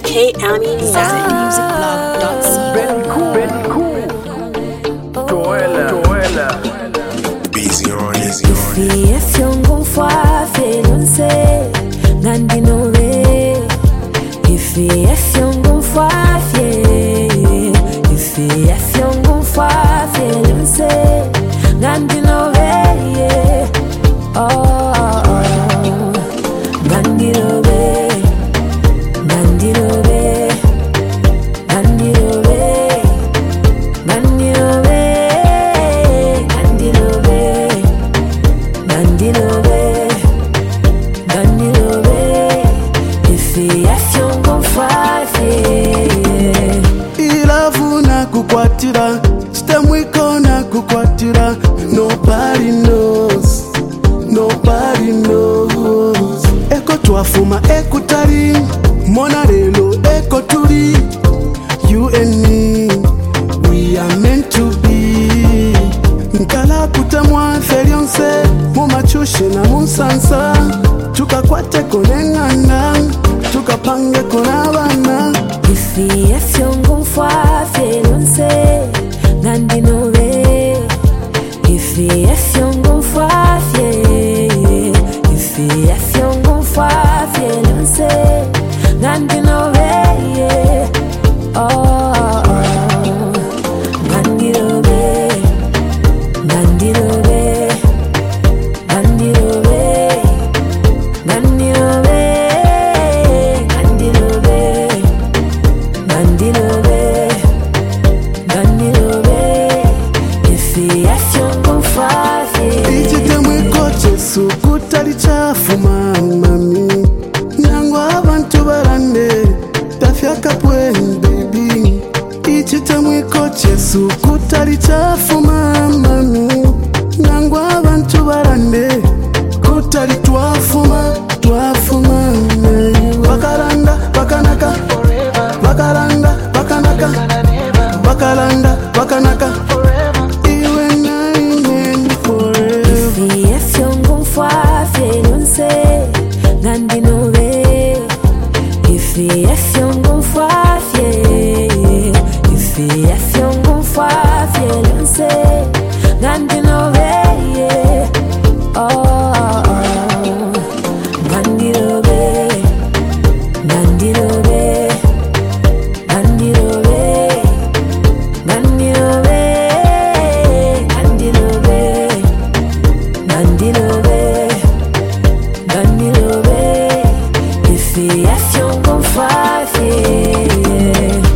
K Ami ZenMusicBlog.co. Very cool. Joella. Busy on it. If you're gon' fire, don't say Nandino way. If you're gon' fire, if you're gon' fire, don't say Nandino way. Oh, Nandino way, Nandino way, Nandino way, Nandino way, Nandino way. Dandinobe, if you're gon' fight, Ilavu na kukwatira, chitemwiko na kukwatira. Nobody knows. Eko twafuma ekutali, mona lelo eko tuli. You and me, we are meant to be. Nkala kutamwa felionse, mumachushe na musansa. Tukakwate konengana, tukapange konabana. if you're gon' fight, don't say Dandinobe, if you're gon' fight, if you're gon' fight, don't say Dandinobe, oh, Dandinobe, Dandinobe, Dandinobe, Dandinobe, Dandinobe, if you're gon' fight, Ichitemwiko chesu kutali chafu mami. Nangwa abantu barande, tafyaka pweni baby. Ichitemwiko chesu kutali chafu mami. Nangwa abantu barande, kutali twafuma. Bakalanda, bakanaka, bakalanda, bakanaka, bakalanda, bakanaka. Iwe na inen forever. if you're gon' fight, don't say Dandinobe, if you're gon' fight, if you're gon' fight, don't say Dandinobe, oh, Dandinobe, Dandinobe, Dandinobe, Dandinobe, Dandinobe, if you're gon' fight,